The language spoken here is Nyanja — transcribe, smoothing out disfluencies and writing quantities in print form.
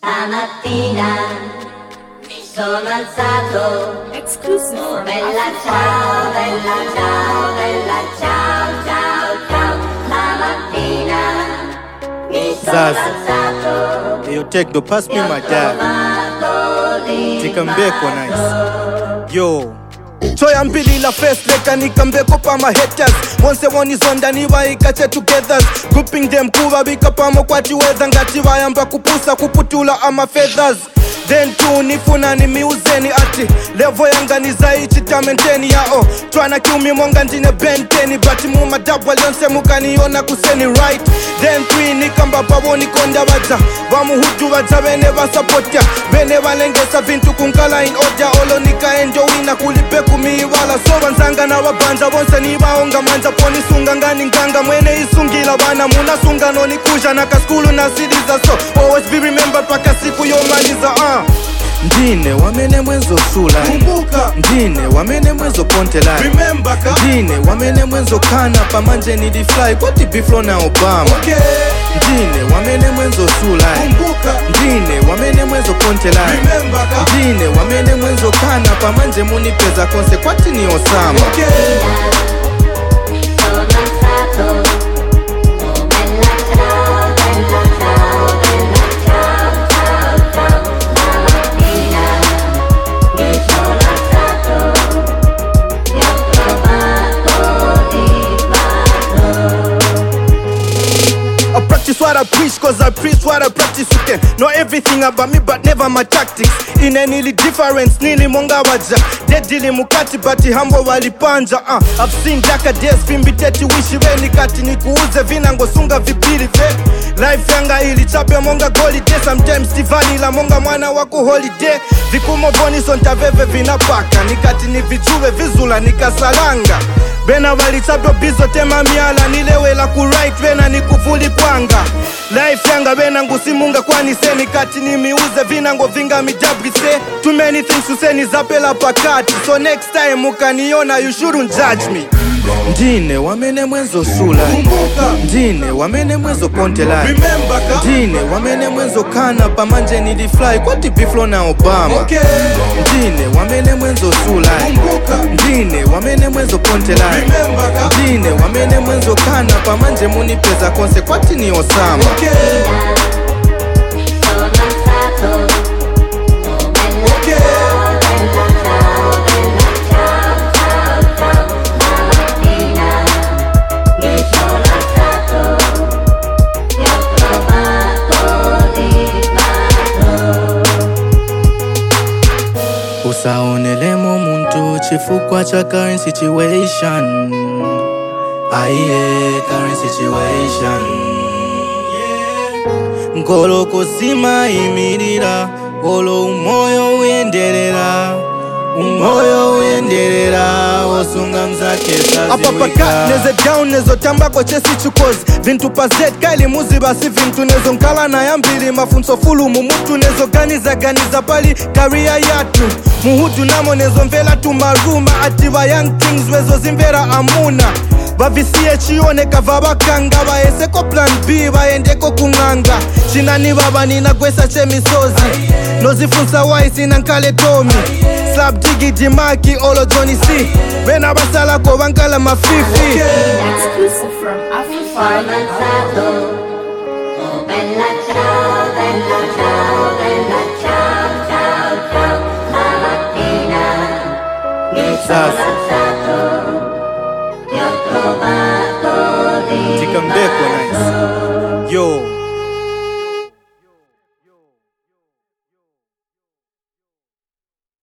Stamattina mi sono alzato. Exclusive from Bella ciao, bella ciao, bella ciao, ciao, ciao. Stamattina mi sono alzato. Yo, take the pass me my dad. Take him back on nice. Yo. Choya mbili la face leka nikambeko pa my haters. Once one is on daniwa ikache together. Grouping them kuva bika pamo kwa chiweza ngati vayamba kupusa kuputula ama feathers. Then tu nifuna ni miuzeni ati level yanga ni zaichi tamenteni yao. Tryna kill me monga njine benteni. But muma dabwa lionse mukaniona kuseni right. Then three nikamba pawoni konda waja. Wamu hudu waja wene wasapotia. Wene walengesa vintu kunkala in order. Olo nika enjo wina kulipe kumiwala. So wanzanga na wabanja wonse ni waonga manja. Poni sunga ngani nganga mwene isungila wana. Muna sunga no ni kuja na kaskulu na sidiza. So always be remembered paka siku yomaliza. Ndine wamene mwenzo sula. Kumbuka. Ndine wamene mwenzo ponte la. Remember ka. Ndine wamene mwenzo kana pamanje ni di fly kwati biflo na Obama. Okay. Ndine wamene mwenzo sula. Kumbuka. Ndine wamene mwenzo ponte la. Remember ka. Ndine wamene mwenzo kana pamanje muni peza konse kwati ni Osama. Okay. Sono alzato. What I preach, cause I preach what I practice. You can know everything about me, but never my tactics. In any difference, nili monga waja. Dedili mukati, bati hambo walipanja. I've seen darker days, fimbi teti wishi weni kati. Nikuuze vinango sunga vipili ve. Life yanga ili chape monga holiday. Sometimes tivani la monga mwana waku holiday. Vikumo voni sonta veve vinapaka. Nikati ni vijuwe vizula nikasalanga. Bena walichapyo bizo tema miala. Nilewe la ku-right wena nikufuli kwanga. Life yanga bena ngusimunga kwani seni kati ni miuze vinango vinga midabrise. Too many things to say nizapela pakati. So next time mukaniona you shouldn't judge me. Ndine wamene mwenzo sula. Ndine wamene mwenzo ponte la. Ndine wamene mwenzo kana pamanje ni di fly kwati biflo na Obama. Okay. Ndine wamene mwenzo sula. Ndine wamene mwenzo ponte la. Ndine wamene mwenzo kana pamanje muni peza konse kwati ni Osama. Okay. Sono alzato. Usaonelemo muntu chifukwa cha current situation. Aiye, current situation. Nkolo kusima imirira. Olo umoyo uendelera. Umoyo uendelera. Osunga mzake saziwika. Apapaka neze down nezo tamba kwa chesi chukozi. Vintu pazet kaili muzi basi vintu nezo nkala na yambili. Mafunso fulu mumutu nezo ganiza pali career yatu. Muhudu namo nezo mvela tumaruma. Atiwa young things wezo zimvera amuna. Bavisie chione kavaba kanga. Baeseko plan B baendeko kunganga. Chinani baba nina kwesa chemisozi. Nozifunsa waisi nankale tomi. Slap digi dimaki olo Johnny C. Bena basala ko bankala mafifi. Exclusive from Sono alzato. Oh bella ciao, bella ciao, bella ciao, ciao, ciao. Stamattina mi sono alzato.